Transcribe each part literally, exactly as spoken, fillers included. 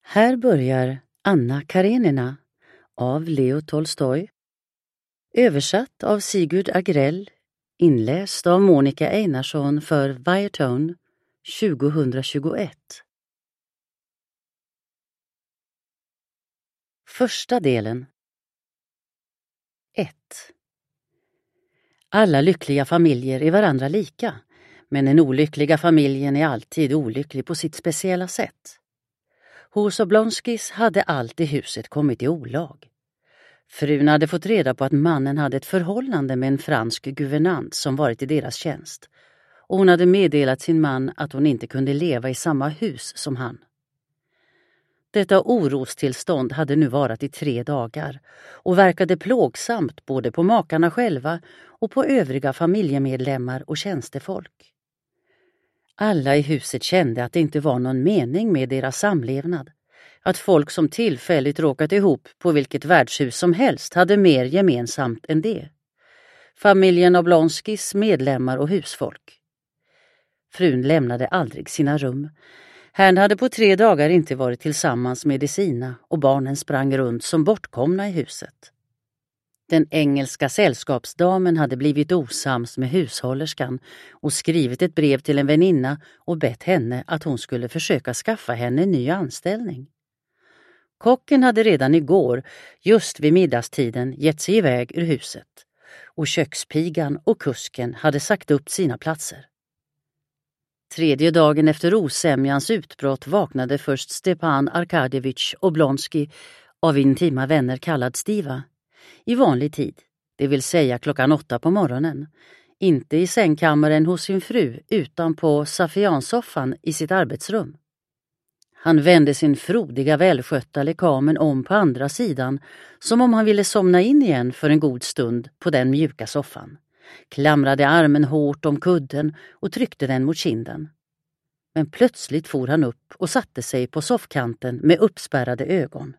Här börjar Anna Karenina av Leo Tolstoj, översatt av Sigurd Agrell, inläst av Monica Einarsson för Viatone tjugohundratjugoett. Första delen. ett. Alla lyckliga familjer är varandra lika, men den olyckliga familjen är alltid olycklig på sitt speciella sätt. Hos Oblonskis hade allt i huset kommit i olag. Frun hade fått reda på att mannen hade ett förhållande med en fransk guvernant som varit i deras tjänst, och hon hade meddelat sin man att hon inte kunde leva i samma hus som han. Detta orostillstånd hade nu varat i tre dagar och verkade plågsamt både på makarna själva och på övriga familjemedlemmar och tjänstefolk. Alla i huset kände att det inte var någon mening med deras samlevnad, att folk som tillfälligt råkat ihop på vilket värdshus som helst hade mer gemensamt än det. Familjen Oblonskis medlemmar och husfolk. Frun lämnade aldrig sina rum. Herrn hade på tre dagar inte varit tillsammans med de sina och barnen sprang runt som bortkomna i huset. Den engelska sällskapsdamen hade blivit osams med hushållerskan och skrivit ett brev till en väninna och bett henne att hon skulle försöka skaffa henne en ny anställning. Kocken hade redan igår, just vid middagstiden, gett sig iväg ur huset, och kökspigan och kusken hade sagt upp sina platser. Tredje dagen efter osämjans utbrott vaknade först Stepan Arkadjevitj Oblonskij av intima vänner kallad Stiva, i vanlig tid, det vill säga klockan åtta på morgonen, inte i sängkammaren hos sin fru utan på safiansoffan i sitt arbetsrum. Han vände sin frodiga välskötta lekamen om på andra sidan som om han ville somna in igen för en god stund på den mjuka soffan, klamrade armen hårt om kudden och tryckte den mot kinden. Men plötsligt for han upp och satte sig på soffkanten med uppspärrade ögon.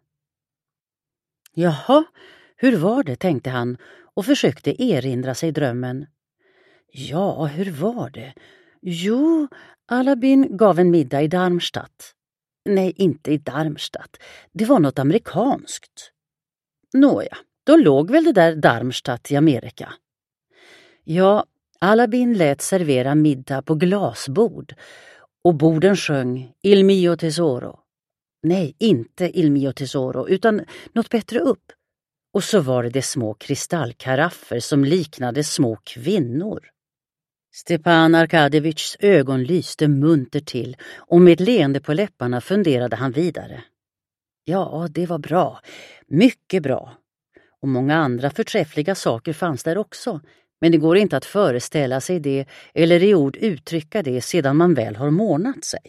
Jaha, hur var det, tänkte han och försökte erinra sig drömmen. Ja, hur var det? Jo, Alabin gav en middag i Darmstadt. Nej, inte i Darmstadt. Det var något amerikanskt. Nåja, då låg väl det där Darmstadt i Amerika. Ja, Alabin lät servera middag på glasbord och borden sjöng Il mio tesoro. Nej, inte Il mio tesoro, utan något bättre upp. Och så var det de små kristallkaraffer som liknade små kvinnor. Stepan Arkadjevitjs ögon lyste munter till och med ett leende på läpparna funderade han vidare. Ja, det var bra. Mycket bra. Och många andra förträffliga saker fanns där också, men det går inte att föreställa sig det eller i ord uttrycka det sedan man väl har månat sig.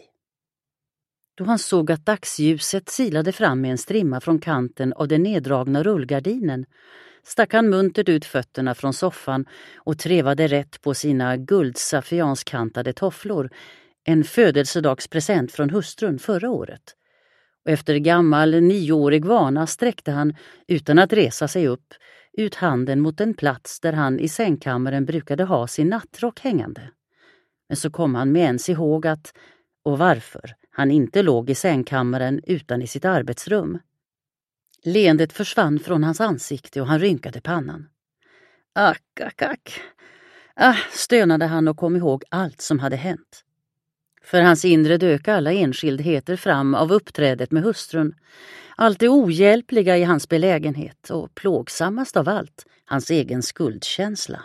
Då han såg att dagsljuset silade fram med en strimma från kanten av den neddragna rullgardinen stack han muntert ut fötterna från soffan och trevade rätt på sina guldsafianskantade tofflor, en födelsedagspresent från hustrun förra året. Och efter gammal nioårig vana sträckte han, utan att resa sig upp, ut handen mot en plats där han i sängkammaren brukade ha sin nattrock hängande. Men så kom han med ens ihåg att, och varför, han inte låg i sängkammaren utan i sitt arbetsrum. Leendet försvann från hans ansikte och han rynkade pannan. Ack, ack, ack. Ah, stönade han och kom ihåg allt som hade hänt. För hans inre dök alla enskildheter fram av uppträdet med hustrun. Allt det ohjälpliga i hans belägenhet och plågsammast av allt, hans egen skuldkänsla.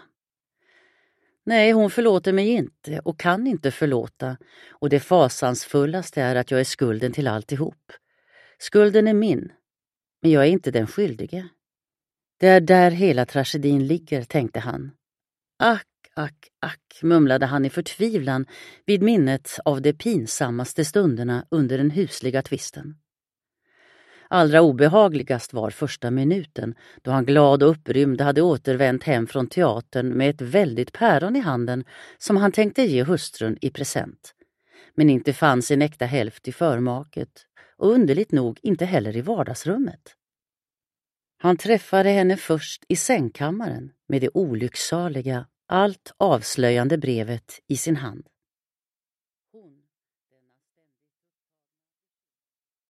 Nej, hon förlåter mig inte och kan inte förlåta, och det fasansfullaste är att jag är skulden till alltihop. Skulden är min, men jag är inte den skyldige. Det är där hela tragedin ligger, tänkte han. Ack, ack, ack, mumlade han i förtvivlan vid minnet av de pinsammaste stunderna under den husliga tvisten. Allra obehagligast var första minuten, då han glad och upprymd hade återvänt hem från teatern med ett väldigt päron i handen som han tänkte ge hustrun i present. Men inte fanns en äkta hälft i förmaket och underligt nog inte heller i vardagsrummet. Han träffade henne först i sängkammaren med det olycksaliga, allt avslöjande brevet i sin hand.